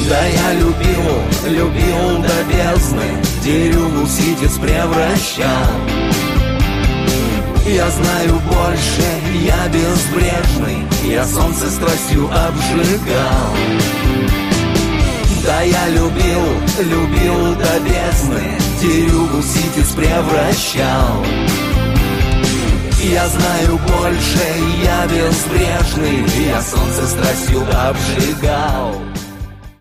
Да я любил до бездны, дерюгу в ситец превращал. Я знаю больше, я безбрежный, я солнце страстью обжигал. Да я любил до бездны, дерюгу в ситец превращал. Я знаю больше, я безбрежный, я солнце страстью обжигал.